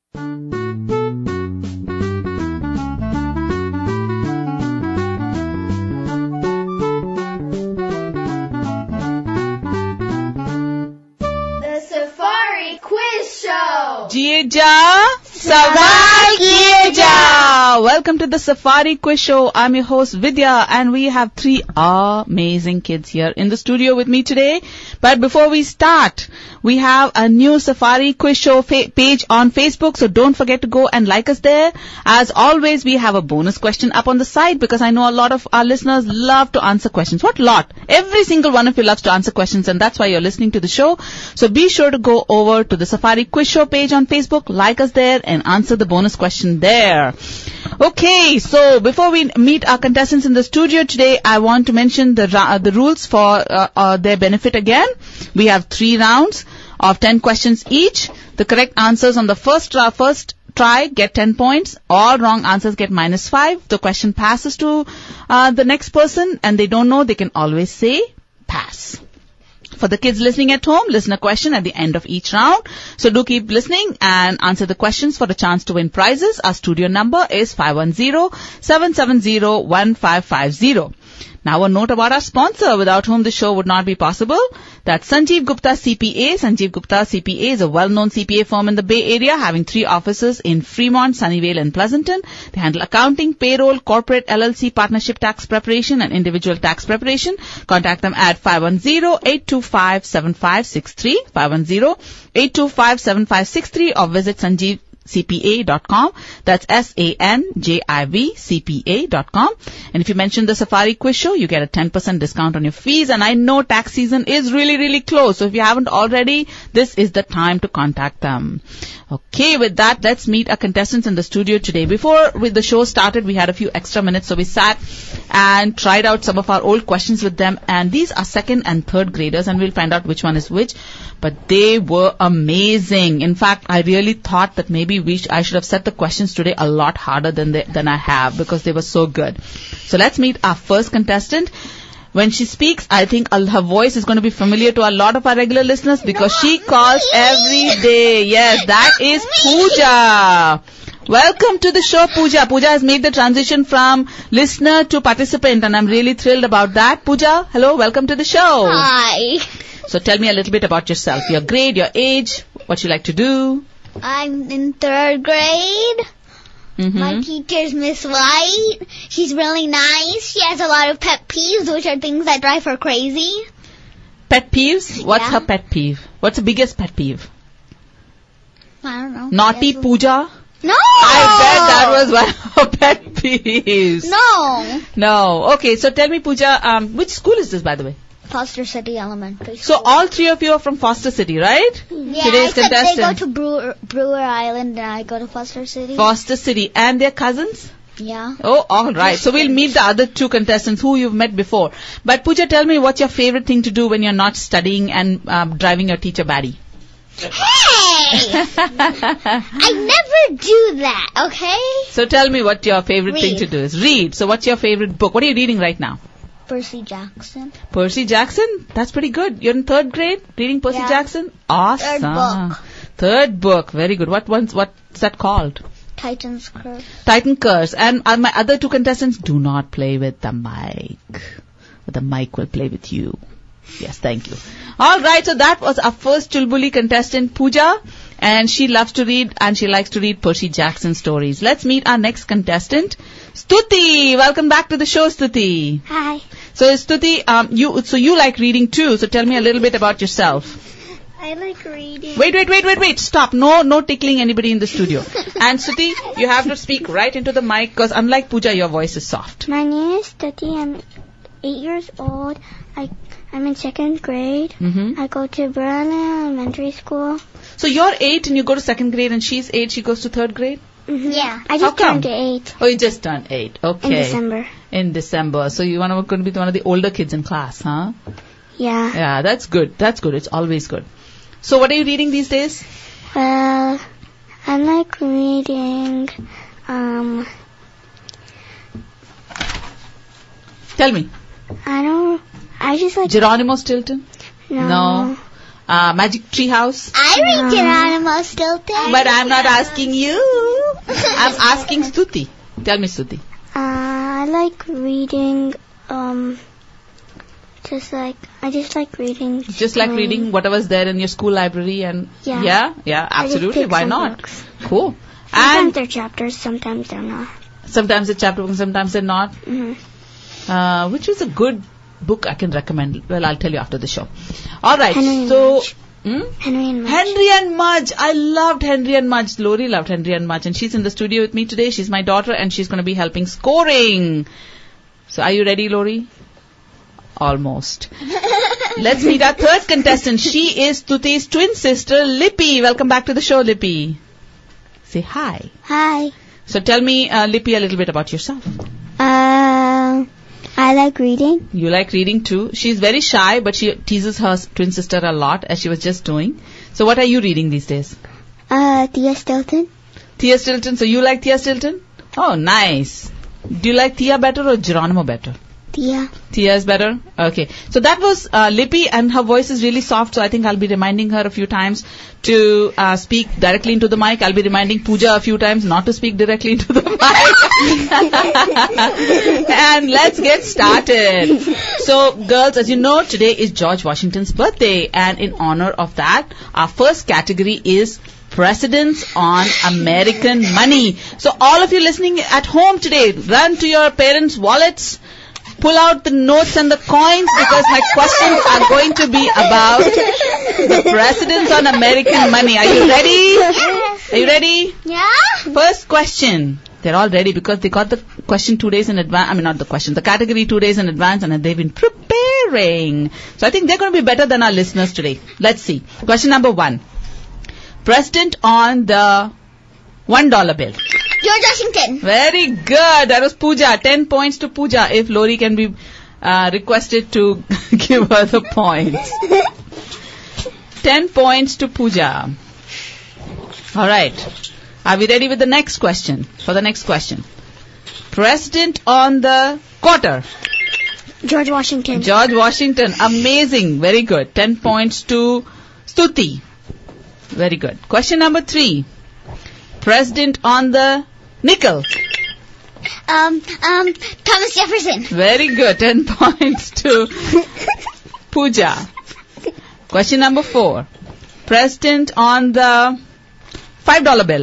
Welcome to the Safari Quiz Show. I'm your host Vidya, and we have three amazing kids here in the studio with me today. But before we start, we have a new Safari Quiz Show page on Facebook, so don't forget to go and like us there. As always, we have a bonus question up on the side because I know a lot of our listeners love to answer questions. What lot? Every single one of you loves to answer questions, and that's why you're listening to the show. So be sure to go over to the Safari Quiz Show page on Facebook, like us there, and answer the bonus question there. Okay, so before we meet our contestants in the studio today, I want to mention the rules for their benefit again. We have 3 rounds of 10 questions each. The correct answers on the first try get 10 points. All wrong answers get -5. The question passes to the next person, and they don't know, they can always say pass. For the kids listening at home, listen a question at the end of each round. So do keep listening and answer the questions for the chance to win prizes. Our studio number is 510-770-1550. Now a note about our sponsor, without whom the show would not be possible. That's Sanjeev Gupta CPA. Sanjeev Gupta CPA is a well-known CPA firm in the Bay Area, having 3 offices in Fremont, Sunnyvale, and Pleasanton. They handle accounting, payroll, corporate LLC, partnership tax preparation, and individual tax preparation. Contact them at 510-825-7563, 510-825-7563, or visit sanjeevcpa.com. That's SANJIVCPA.com. And if you mention the Safari Quiz Show, you get a 10% discount on your fees. And I know tax season is really, really close. So if you haven't already, this is the time to contact them. Okay, with that, let's meet our contestants in the studio today. Before the show started, we had a few extra minutes, so we sat and tried out some of our old questions with them. And these are 2nd and 3rd graders, and we'll find out which one is which. But they were amazing. In fact, I really thought that maybe I should have set the questions today a lot harder than I have, because they were so good. So let's meet our first contestant. When she speaks, I think her voice is going to be familiar to a lot of our regular listeners because she calls every day. Yes, that is Pooja. Welcome to the show, Pooja. Pooja has made the transition from listener to participant, and I'm really thrilled about that. Pooja, hello, welcome to the show. Hi. So tell me a little bit about yourself, your grade, your age, what you like to do. I'm in 3rd grade. My teacher's Miss White. She's really nice. She has a lot of pet peeves, which are things that drive her crazy. Pet peeves? What's her pet peeve? What's the biggest pet peeve? I don't know. Naughty Pooja? No! I bet that was one of her pet peeves. No. Okay, so tell me, Pooja, which school is this, by the way? Foster City Elementary School. So all 3 of you are from Foster City, right? Yeah, Today's except contestant. they go to Brewer Island and I go to Foster City. Foster City. And they're cousins? Yeah. Oh, all right. So we'll meet the other 2 contestants who you've met before. But Pooja, tell me, what's your favorite thing to do when you're not studying and driving your teacher batty? Hey! I never do that, okay? So tell me what your favorite thing to do is. Read. So what's your favorite book? What are you reading right now? Percy Jackson. Percy Jackson? That's pretty good. You're in 3rd grade reading Percy Jackson? Awesome. 3rd book. 3rd book. Very good. What's that called? Titan's Curse. Titan Curse. And my other 2 contestants, do not play with the mic. The mic will play with you. Yes, thank you. All right, so that was our first Chulbuli contestant, Pooja. And she loves to read and she likes to read Percy Jackson stories. Let's meet our next contestant, Stuti. Welcome back to the show, Stuti. Hi. So Stuti, you like reading too. So tell me a little bit about yourself. I like reading. Wait. Stop. No tickling anybody in the studio. And Stuti, you have to speak right into the mic because unlike Pooja, your voice is soft. My name is Stuti. I'm 8 years old. I'm in 2nd grade. I go to Berlin Elementary School. So you're 8 and you go to 2nd grade, and she's 8, she goes to 3rd grade? Yeah. I just turned 8. Oh, you just turned 8. Okay. In December. So you're going to be one of the older kids in class, huh? Yeah. Yeah, that's good. It's always good. So what are you reading these days? Well, I like reading, Tell me. I just like... Geronimo Stilton? No. Magic Tree House? I read Geronimo Stilton. But I'm not asking you. I'm asking Stuti. Tell me, Stuti. I like reading, I just like reading. Just like reading whatever's there in your school library and... Yeah. Yeah, absolutely. Why not? Books. Cool. Sometimes they're chapters, sometimes they're not. Sometimes they're chapter books, sometimes they're not. Mm-hmm. Which is a good book I can recommend. Well, I'll tell you after the show. All right. Henry and Mudge. Henry and Mudge. I loved Henry and Mudge. Lori loved Henry and Mudge. And she's in the studio with me today. She's my daughter and she's going to be helping scoring. So are you ready, Lori? Almost. Let's meet our third contestant. She is Stuti's twin sister, Lippy. Welcome back to the show, Lippy. Say hi. Hi. So tell me, Lippy, a little bit about yourself. I like reading. You like reading too. She's very shy, but she teases her twin sister a lot, as she was just doing. So what are you reading these days? Thea Stilton. Thea Stilton. So you like Thea Stilton? Oh, nice. Do you like Thea better or Geronimo better? Thea. Thea is better? Okay. So that was Lippy, and her voice is really soft, so I think I'll be reminding her a few times to speak directly into the mic. I'll be reminding Pooja a few times not to speak directly into the mic. And let's get started. So, girls, as you know, today is George Washington's birthday, and in honor of that, our first category is Precedents on American Money. So all of you listening at home today, run to your parents' wallets, pull out the notes and the coins, because my questions are going to be about the precedents on American money. Are you ready? Are you ready? Yeah. First question. They're all ready because they got the question 2 days in advance. I mean, not the question, the category 2 days in advance, and they've been preparing. So I think they're going to be better than our listeners today. Let's see. Question number 1. President on the $1 bill. George Washington. Very good. That was Pooja. 10 points to Pooja if Lori can be requested to give her the points. 10 points to Pooja. All right. Are we ready with the next question? For the next question. President on the quarter. George Washington. George Washington. Amazing. Very good. 10 points to Stuti. Very good. Question number 3. President on the nickel. Thomas Jefferson. Very good. 10 points to Pooja. Question number 4. President on the $5 bill.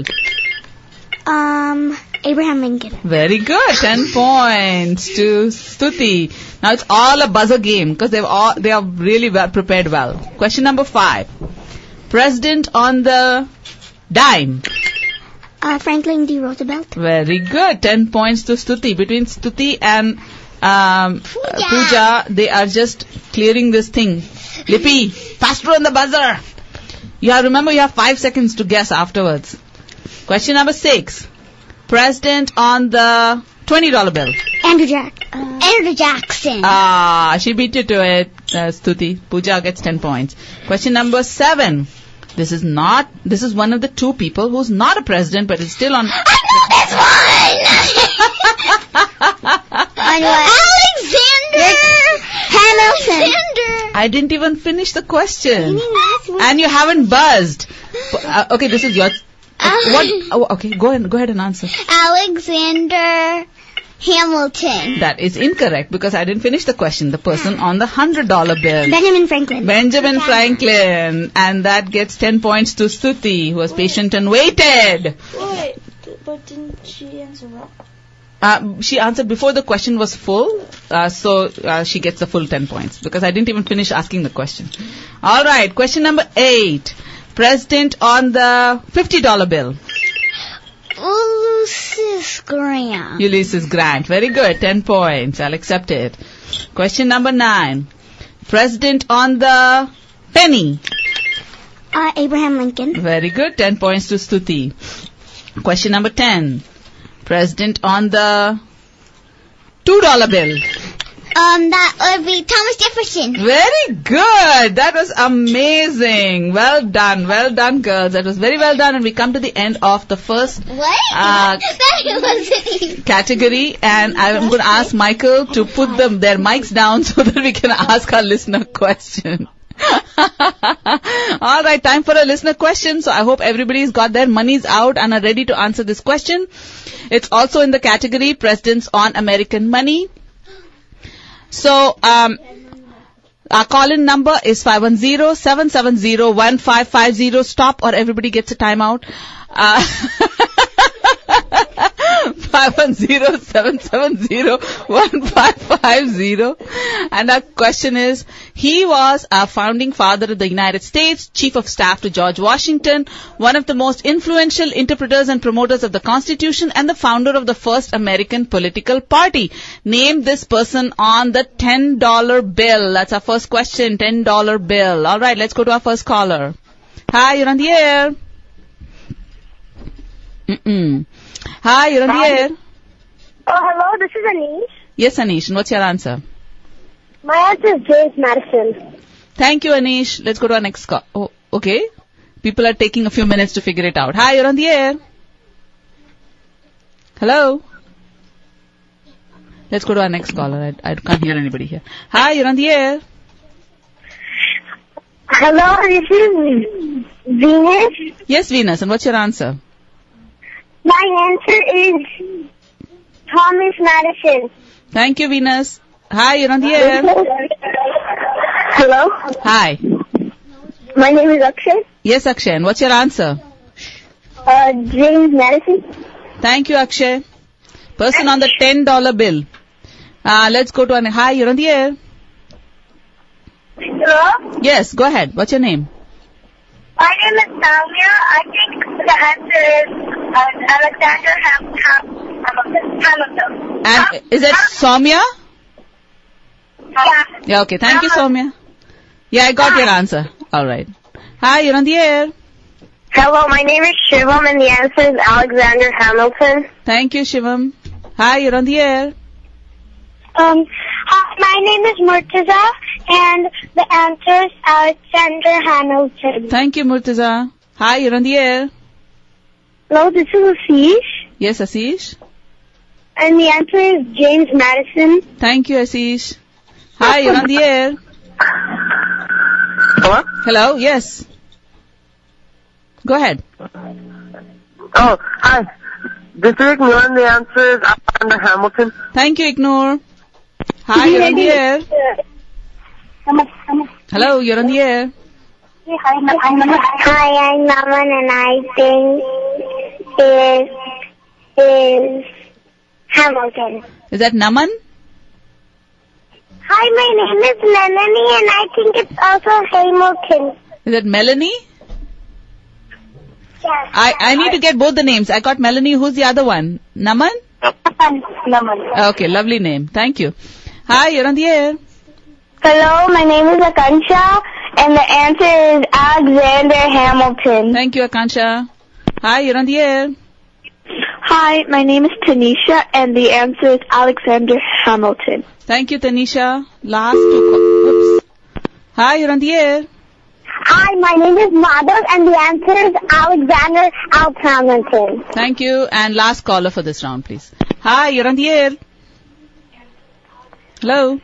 Abraham Lincoln. Very good. 10 points to Stuti. Now it's all a buzzer game because they are really well prepared well. Question number 5. President on the dime. Franklin D. Roosevelt. Very good. 10 points to Stuti. Between Stuti and Pooja, they are just clearing this thing. Lippy, faster on the buzzer. Remember you have 5 seconds to guess afterwards. Question number 6. President on the $20 bill. Andrew Jackson. She beat you to it, Stuti. Pooja gets 10 points. Question number 7. This is one of the 2 people who's not a president, but is still on. I know this one! Alexander Hamilton. I didn't even finish the question. And you haven't buzzed. Okay, this is your. Okay, go ahead and answer. Alexander Hamilton. That is incorrect because I didn't finish the question. The person on the $100 bill. Benjamin Franklin. And that gets 10 points to Stuti, who was patient and waited. Wait, but didn't she answer wrong? She answered before the question was full, so she gets the full 10 points because I didn't even finish asking the question. All right, question number 8. President on the $50 bill. Ulysses Grant. Ulysses Grant. Very good. 10 points. I'll accept it. Question number 9. President on the penny. Abraham Lincoln. Very good. 10 points to Stuti. Question number 10. President on the $2 bill. That would be Thomas Jefferson. Very good. That was amazing. Well done, girls. That was very well done. And we come to the end of the first category. And I'm going to ask Michael to put their mics down so that we can ask our listener question. All right, time for a listener question. So I hope everybody's got their monies out and are ready to answer this question. It's also in the category Presidents on American Money. So, our call-in number is 510-770-1550. Stop or everybody gets a timeout. 510-770-1550. And our question is, he was a founding father of the United States, Chief of Staff to George Washington, one of the most influential interpreters and promoters of the Constitution, and the founder of the first American political party. Name this person on the $10 bill. That's our first question, $10 bill. All right, let's go to our first caller. Hi, you're on the air. Hi, you're on the air. Oh, hello, this is Anish. Yes, Anish, and what's your answer? My answer is James Madison. Thank you, Anish. Let's go to our next call. Oh, okay. People are taking a few minutes to figure it out. Hi, you're on the air. Hello. Let's go to our next caller. I can't hear anybody here. Hi, you're on the air. Hello, this is Venus. Yes, Venus, and what's your answer? My answer is Thomas Madison. Thank you, Venus. Hi, you're on the air. Hello. Hi. My name is Akshay. Yes, Akshay, and what's your answer? James Madison. Thank you, Akshay. Person on the $10 bill. Let's go to hi, you're on the air. Hello. Yes, go ahead. What's your name? My name is Soumya. I think the answer is Alexander Hamilton. And is it Soumya? Yeah. Yeah, okay. Thank you, Soumya. Yeah, I got your answer. All right. Hi, you're on the air. Hello, my name is Shivam, and the answer is Alexander Hamilton. Thank you, Shivam. Hi, you're on the air. Hi, my name is Murtaza, and the answer is Alexander Hamilton. Thank you, Murtaza. Hi, you're on the air. Hello, this is Asish, Yes, Asish. and the answer is James Madison. Thank you, Asish. Hi, you're on the air. Hello? Hello, yes. Go ahead. Oh, hi. This is Ignore, and the answer is Alexander Hamilton. Thank you, Ignore. Hi, you're on the air. Hello, you're on the air. Hi, I'm Naman, and I think is Hamilton. Is that Naman? Hi, my name is Melanie, and I think it's also Hamilton. Is that Melanie? Yes. I need to get both the names. I got Melanie. Who's the other one? Naman? Naman. Okay, lovely name. Thank you. Hi, you're on the air. Hello, my name is Akansha, and the answer is Alexander Hamilton. Thank you, Akansha. Hi, you're on the air. Hi, my name is Tanisha, and the answer is Alexander Hamilton. Thank you, Tanisha. Last two. Oops. Hi, you're on the air. Hi, my name is Madhav, and the answer is Alexander Hamilton. Thank you. And last caller for this round, please. Hi, you're on the air. Hello.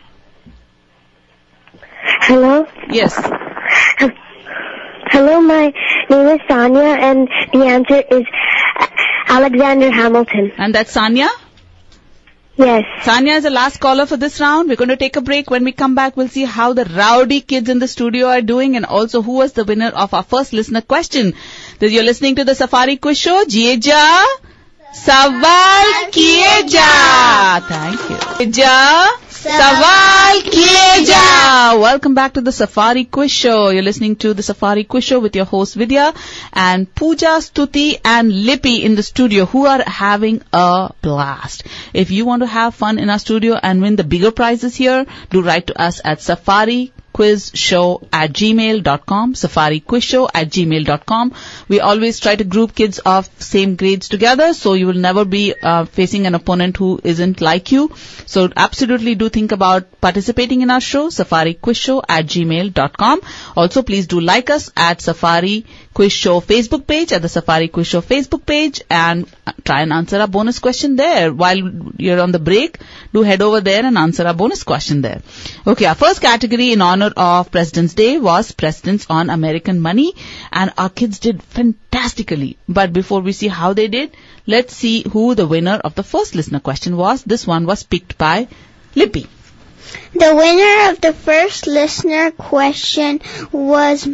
Hello? Yes. Hello, my name is Sanya, and the answer is Alexander Hamilton. And that's Sanya? Yes. Sanya is the last caller for this round. We're going to take a break. When we come back, we'll see how the rowdy kids in the studio are doing and also who was the winner of our first listener question. You're listening to the Safari Quiz Show. Jieja, Sawal Kieja. Thank you. Jieja, Sawal Kieja. Welcome back to the Safari Quiz Show. You're listening to the Safari Quiz Show with your host Vidya and Pooja, Stuti and Lippy in the studio who are having a blast. If you want to have fun in our studio and win the bigger prizes here, do write to us at safariquizshow@gmail.com, safariquizshow@gmail.com. We always try to group kids of same grades together, so you will never be facing an opponent who isn't like you. So absolutely do think about participating in our show, safariquizshow@gmail.com. Also, please do like us at Safari Quiz Show Facebook page, at the Safari Quiz Show Facebook page, and try and answer our bonus question there. While you're on the break, do head over there and answer our bonus question there. Okay, our first category in honor honor of President's Day was Presidents on American Money, and our kids did fantastically. But before we see how they did, let's see who the winner of the first listener question was. This one was picked by Lippy. The winner of the first listener question was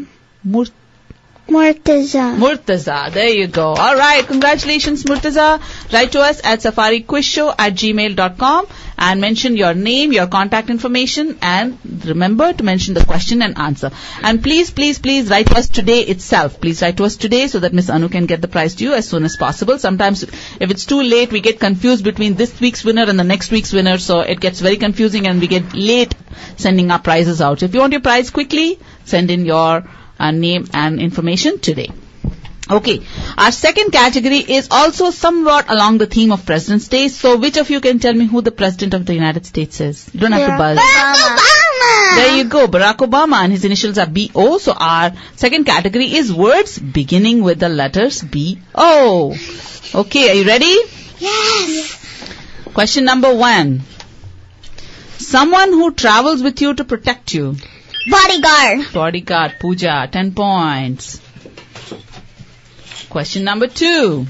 Murtaza. There you go. All right. Congratulations, Murtaza. Write to us at safariquizshow@gmail.com and mention your name, your contact information, and remember to mention the question and answer. And please write to us today itself. Please write to us today so that Miss Anu can get the prize to you as soon as possible. Sometimes if it's too late, we get confused between this week's winner and the next week's winner, so it gets very confusing and we get late sending our prizes out. So if you want your prize quickly, send in your name and information today. Okay, our second category is also somewhat along the theme of President's Day. So which of you can tell me who the President of the United States is? You don't have to buzz. Barack Obama! There you go, Barack Obama, and his initials are B.O. So our second category is words beginning with the letters B.O. Okay, are you ready? Yes! Question number 1. Someone who travels with you to protect you. Bodyguard, Pooja, 10 points. Question number 2.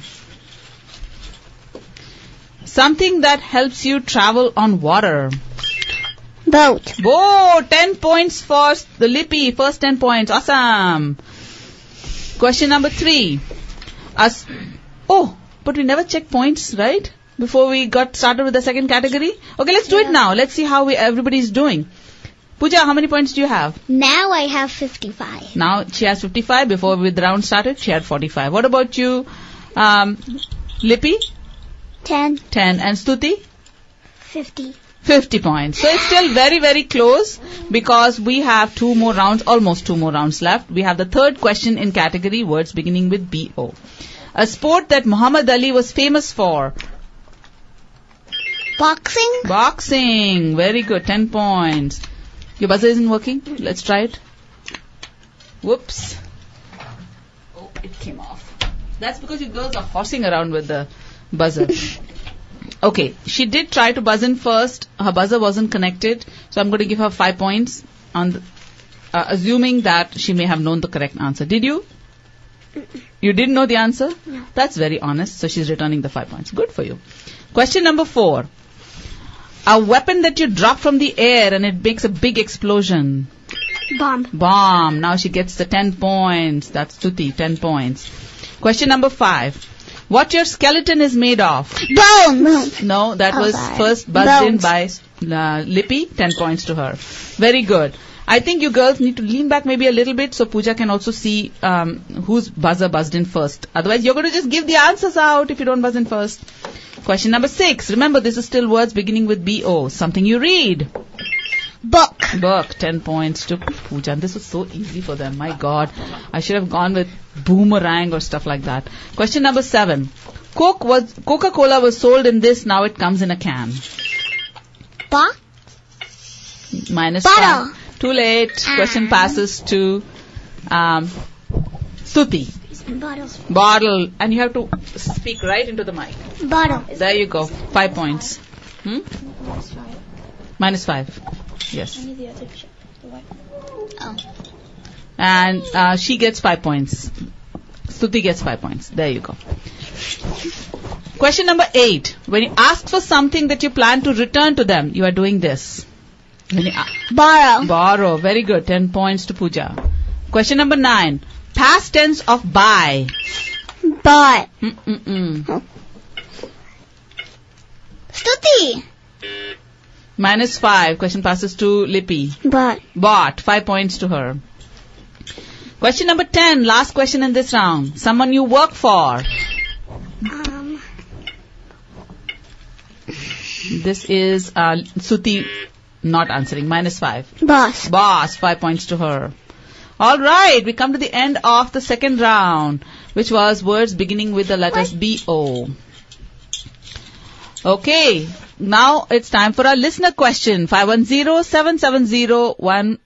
Something that helps you travel on water. Boat. Whoa, 10 points for the Lippy. First 10 points. Awesome. Question number 3. But we never checked points, right? Before we got started with the second category. Okay, let's do it now. Let's see how everybody's doing. Pooja, how many points do you have? Now I have 55. Now she has 55. Before the round started, she had 45. What about you, Lippy? 10. 10. And Stuti? 50. 50 points. So it's still very, very close because we have almost 2 more rounds left. We have the third question in category words beginning with B-O. A sport that Muhammad Ali was famous for. Boxing. Very good. 10 points. Your buzzer isn't working? Let's try it. Whoops. Oh, it came off. That's because you girls are horsing around with the buzzer. Okay, she did try to buzz in first. Her buzzer wasn't connected. So I'm going to give her 5 points on assuming that she may have known the correct answer. Did you? You didn't know the answer? No. That's very honest. So she's returning the 5 points. Good for you. Question number 4. A weapon that you drop from the air and it makes a big explosion. Bomb. Now she gets the 10 points. That's Tuti, 10 points. Question number 5. What your skeleton is made of? Bones. No, that was first buzzed in by Lippy. 10 points to her. Very good. I think you girls need to lean back maybe a little bit so Pooja can also see whose buzzer buzzed in first. Otherwise, you're going to just give the answers out if you don't buzz in first. Question number 6. Remember, this is still words beginning with B-O. Something you read. Book. 10 points to Pooja. And this was so easy for them. My God. I should have gone with boomerang or stuff like that. Question number 7. Coca-Cola was sold in this. Now it comes in a can. Minus Bottle. 1. Too late. Question passes to Stuti. Bottle. And you have to speak right into the mic. Bottle. There you go. 5 points. Minus 5. Yes. Oh. And she gets 5 points. Stuti gets 5 points. There you go. Question number 8. When you ask for something that you plan to return to them, you are doing this. When you borrow. Very good. 10 points to Pooja. Question number 9. Past tense of buy. Bought. Stuti. Minus 5. Question passes to Lippy. Bought. 5 points to her. Question number 10. Last question in this round. Someone you work for. This is Suti not answering. Minus 5. Boss. 5 points to her. All right. We come to the end of the second round, which was words beginning with the letters B-O. Okay. Now it's time for our listener question. 510-770-1550.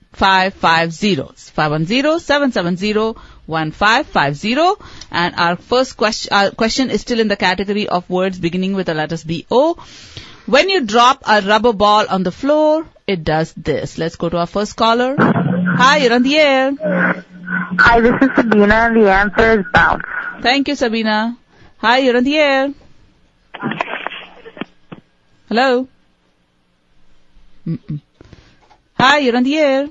510-770-1550. And our first question is still in the category of words beginning with the letters B-O. When you drop a rubber ball on the floor, it does this. Let's go to our first caller. Hi, you're on the air. Hi, this is Sabina, and the answer is bounce. Thank you, Sabina. Hi, you're on the air. Hello? Hi, you're on the air.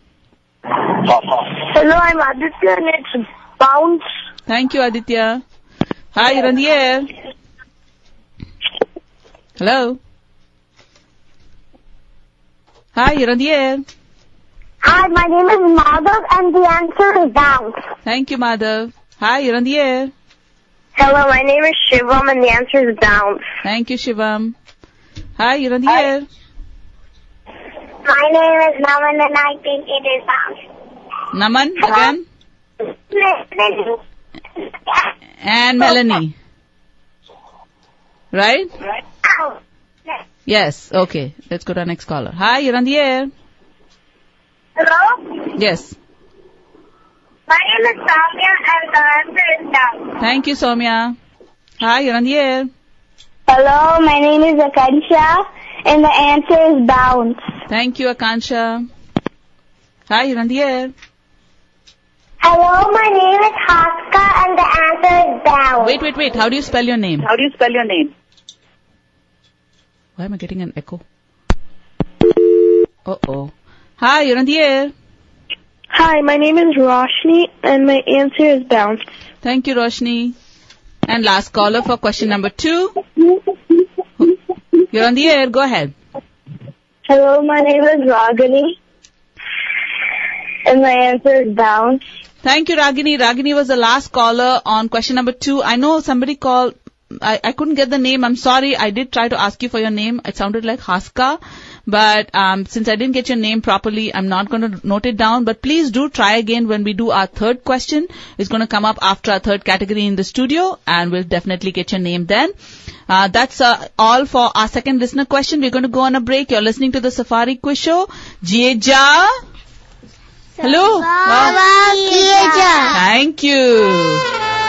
Hello, I'm Aditya, and it's bounce. Thank you, Aditya. Hi, you're on the air. Hello? Hi, you're on the air. Hi, my name is Madhav, and the answer is bounce. Thank you, Madhav. Hi, you're on the air. Hello, my name is Shivam, and the answer is bounce. Thank you, Shivam. Hi, you're on the air. My name is Naman, and I think it is bounce. Naman, again. And Melanie. Right? Yes, okay. Let's go to our next caller. Hi, you're on the air. Hello? Yes. My name is Soumya, and the answer is bounce. Thank you, Soumya. Hi, you're on the air. Hello, my name is Akansha, and the answer is bounce. Thank you, Akansha. Hi, you're on the air. Hello, my name is Haska, and the answer is bounce. Wait. How do you spell your name? Why am I getting an echo? Uh-oh. Hi, you're on the air. Hi, my name is Roshni, and my answer is bounce. Thank you, Roshni. And last caller for question number 2. You're on the air. Go ahead. Hello, my name is Ragini, and my answer is bounce. Thank you, Ragini. Ragini was the last caller on question number 2. I know somebody called. I couldn't get the name. I'm sorry. I did try to ask you for your name. It sounded like Haska. But since I didn't get your name properly, I'm not going to note it down. But please do try again when we do our third question. It's going to come up after our third category in the studio, and we'll definitely get your name then. That's all for our second listener question. We're going to go on a break. You're listening to the Safari Quiz Show. Jieja. Hello. Thank you.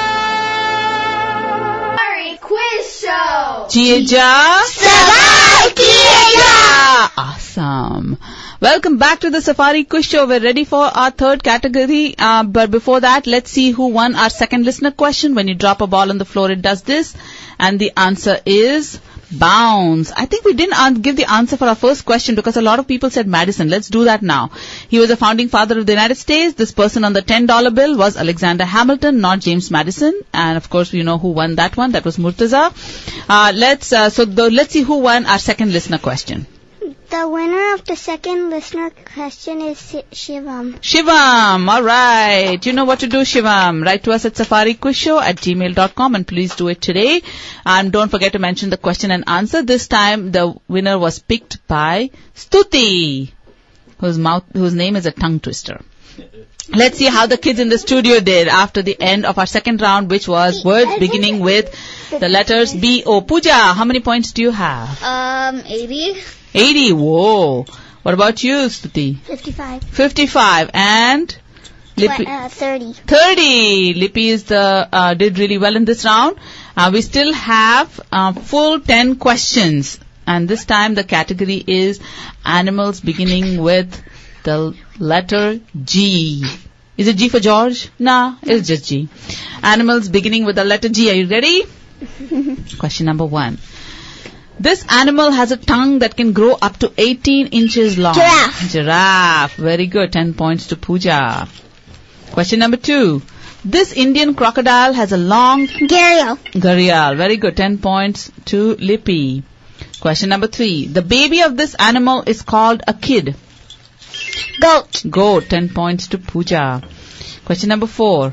Safari Quiz Show. Jieja. Safari Quiz Show. Awesome. Welcome back to the Safari Quiz Show. We're ready for our third category. But before that, let's see who won our second listener question. When you drop a ball on the floor, it does this. And the answer is bounce. I think we didn't give the answer for our first question because a lot of people said Madison. Let's do that now. He was a founding father of the United States. This person on the $10 bill was Alexander Hamilton, not James Madison. And of course, you know who won that one. That was Murtaza. Let's see who won our second listener question. The winner of the second listener question is Shivam. Shivam, alright. You know what to do, Shivam. Write to us at safariquizshow@gmail.com and please do it today. And don't forget to mention the question and answer. This time the winner was picked by Stuti, whose name is a tongue twister. Let's see how the kids in the studio did after the end of our second round, which was words beginning with the letters B-O. Pooja, how many points do you have? 80. 80. Whoa. What about you, Stuti? 55. 55. And? Lippy? 30. 30. Lippy did really well in this round. We still have full 10 questions. And this time the category is animals beginning with the letter G. Is it G for George? Nah, it's just G. Animals beginning with the letter G. Are you ready? Question number 1. This animal has a tongue that can grow up to 18 inches long. Giraffe. Very good. 10 points to Pooja. Question number 2. This Indian crocodile has a long... Gharial. Very good. 10 points to Lippy. Question number 3. The baby of this animal is called a kid. Goat. 10 points to Pooja. Question number 4.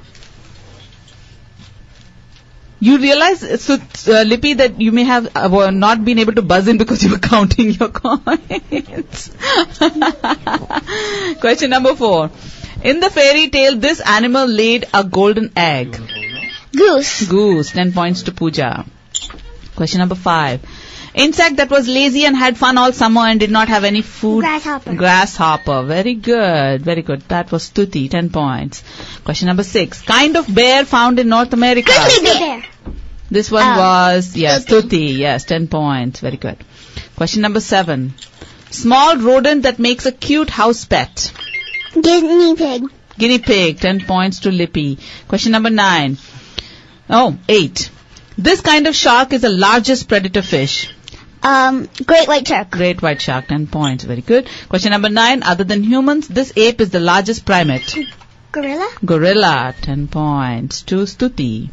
You realize, Lippy, that you may have not been able to buzz in because you were counting your coins. Question number 4. In the fairy tale, this animal laid a golden egg. Goose. 10 points to Pooja. Question number 5. Insect that was lazy and had fun all summer and did not have any food. Grasshopper. Very good. That was Stuti. 10 points. Question number 6. Kind of bear found in North America. Grizzly bear. This one was, Stuti. Yes, 10 points. Very good. Question number 7. Small rodent that makes a cute house pet. Guinea pig. Guinea pig. 10 points to Lippy. Question number 9. 8. This kind of shark is the largest predator fish. Great white shark. Great white shark. 10 points. Very good. Question number 9. Other than humans, this ape is the largest primate. Gorilla. Gorilla. 10 points to Stuti.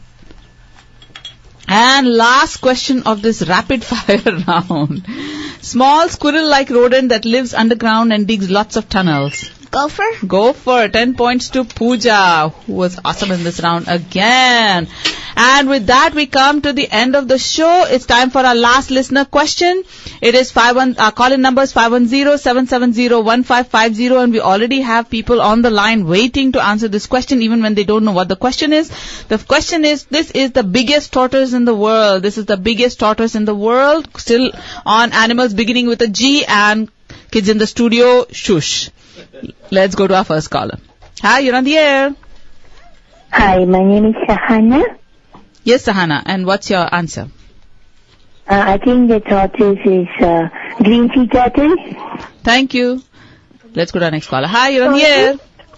And last question of this rapid fire round. Small squirrel-like rodent that lives underground and digs lots of tunnels. Gopher. Gopher. 10 points to Pooja, who was awesome in this round again. And with that, we come to the end of the show. It's time for our last listener question. It is call-in number is 510-770-1550, and we already have people on the line waiting to answer this question, even when they don't know what the question is. The question is, this is the biggest tortoise in the world. This is the biggest tortoise in the world. Still on animals beginning with a G, and kids in the studio, shush. Let's go to our first caller. Hi, you're on the air. Hi, my name is Sahana. Yes, Sahana. And what's your answer? I think the tortoise is green sea tortoise. Thank you. Let's go to our next caller. Hi, you're on the air.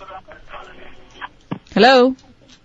Hello.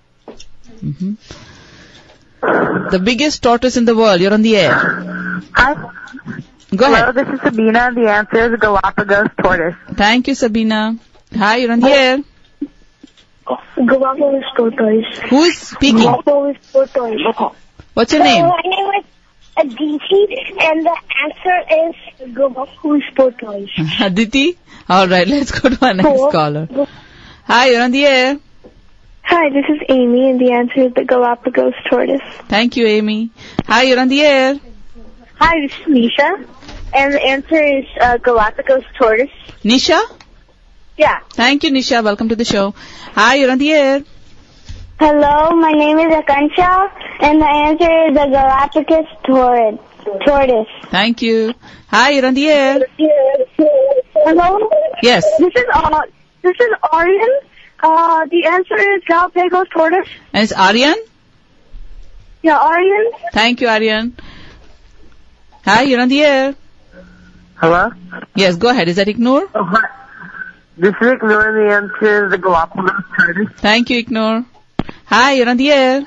The biggest tortoise in the world. You're on the air. Hi. Go Hello, ahead. this is Sabina. The answer is Galapagos tortoise. Thank you, Sabina. Hi, you're on the air. Galapagos tortoise. Who's speaking? Galapagos tortoise. What's your name? My name is Aditi, and the answer is Galapagos tortoise. Aditi? Alright, let's go to our next caller. Hi, you're on the air. Hi, this is Amy, and the answer is the Galapagos tortoise. Thank you, Amy. Hi, you're on the air. Hi, this is Nisha, and the answer is Galapagos tortoise. Nisha? Yeah. Thank you, Nisha. Welcome to the show. Hi, you're on the air. Hello, my name is Akansha, and the answer is the Galapagos tortoise. Thank you. Hi, you're on the air. Hello? Yes. This is Aryan. The answer is Galapagos tortoise. And it's Aryan? Yeah, Aryan. Thank you, Aryan. Hi, you're on the air. Hello? Yes, go ahead. Is that Ignore? Oh, hi. This is Ignore, and the answer is the Galapagos tortoise. Thank you, Ignore. Hi, you're on the air.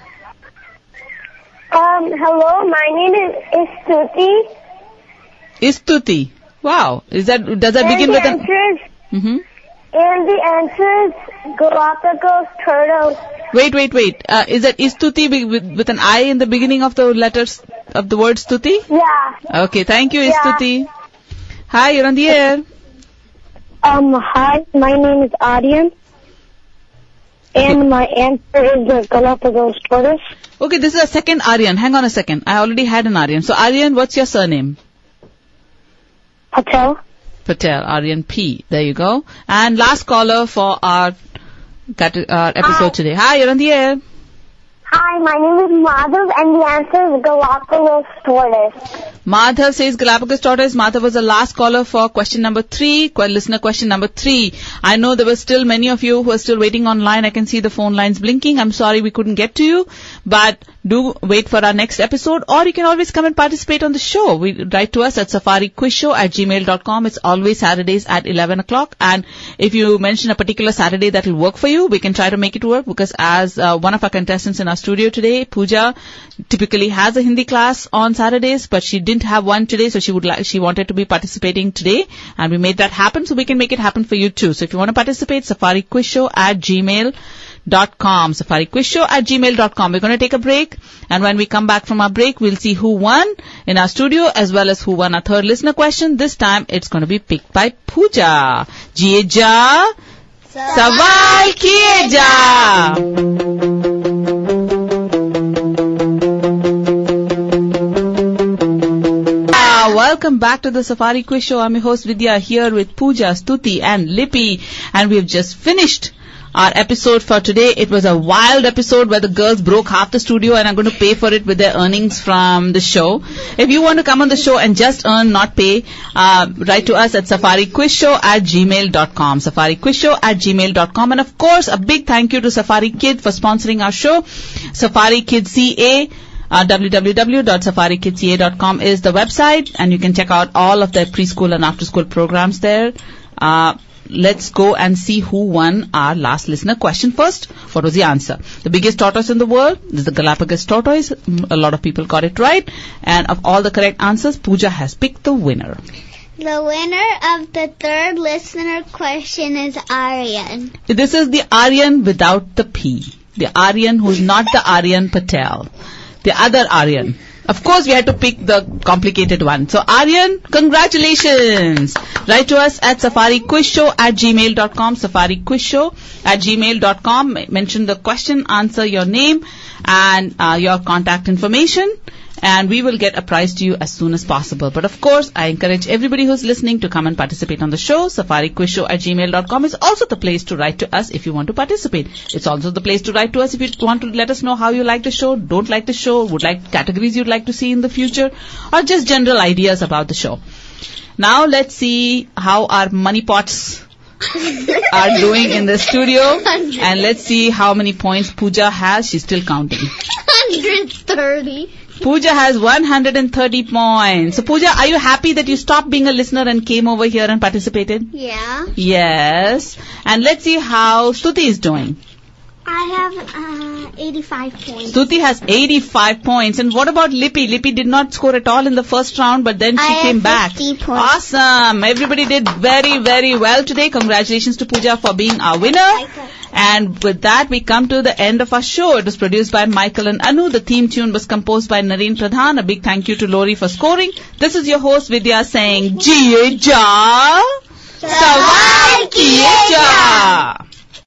Hello, my name is Istuti. Istuti. Wow. Does that begin with an... And the answer is Galapagos turtle. Wait. Is that Istuti with an I in the beginning of the letters of the word Stuti? Yeah. Okay, thank you, Istuti. Hi, you're on the air. Hi, my name is Aryan. And my answer is the Galapagos tortoise. Okay, this is a second Aryan. Hang on a second. I already had an Aryan. So, Aryan, what's your surname? Patel. Aryan P. There you go. And last caller for our episode today. Hi, you're on the air. Hi, my name is Madhav, and the answer is Galapagos tortoise. Madhav says Galapagos tortoise. Madhav was the last caller for question number 3, listener question number 3. I know there were still many of you who are still waiting online. I can see the phone lines blinking. I'm sorry we couldn't get to you, but do wait for our next episode, or you can always come and participate on the show. Write to us at safariquizshow@gmail.com. It's always Saturdays at 11 o'clock. And if you mention a particular Saturday that will work for you, we can try to make it work, because as one of our contestants in our studio today, Pooja, typically has a Hindi class on Saturdays, but she didn't have one today, so she wanted to be participating today, and we made that happen, so we can make it happen for you too. So if you want to participate, safariquizshow@gmail.com. safariquizshow@gmail.com. We're going to take a break, and when we come back from our break, we'll see who won in our studio, as well as who won our third listener question. This time, it's going to be picked by Pooja. Jiye ja, sawal kiye ja. Welcome back to the Safari Quiz Show. I'm your host Vidya, here with Pooja, Stuti and Lippy, and we have just finished our episode for today. It was a wild episode where the girls broke half the studio and are going to pay for it with their earnings from the show. If you want to come on the show and just earn, not pay, write to us at safariquizshow@gmail.com. safariquizshow@gmail.com. And of course, a big thank you to Safari Kid for sponsoring our show. Safari Kid CA. www.safarikidsea.com is the website, and you can check out all of their preschool and after-school programs there. Let's go and see who won our last listener question first. What was the answer? The biggest tortoise in the world is the Galapagos tortoise. A lot of people got it right. And of all the correct answers, Pooja has picked the winner. The winner of the third listener question is Aryan. This is the Aryan without the P. The Aryan who's not the Aryan Patel. The other Aryan. Of course, we had to pick the complicated one. So, Aryan, congratulations. Write to us at safariquizshow@gmail.com, safariquizshow@gmail.com. Mention the question, answer your name and your contact information, and we will get a prize to you as soon as possible. But of course, I encourage everybody who's listening to come and participate on the show. safariquizshow@gmail.com is also the place to write to us if you want to participate. It's also the place to write to us if you want to let us know how you like the show, don't like the show, would like categories you'd like to see in the future, or just general ideas about the show. Now let's see how our money pots are doing in the studio, and let's see how many points Pooja has. She's still counting. 130. Pooja has 130 points. So, Pooja, are you happy that you stopped being a listener and came over here and participated? Yeah. Yes. And let's see how Stuti is doing. I have 85 points. Stuti has 85 points. And what about Lippy? Lippy did not score at all in the first round, but then she came back. 50 points. Awesome. Everybody did very, very well today. Congratulations to Pooja for being our winner. And with that, we come to the end of our show. It was produced by Michael and Anu. The theme tune was composed by Nareen Pradhan. A big thank you to Lori for scoring. This is your host, Vidya, saying, Jiye Ja, Sawal Kiye Ja.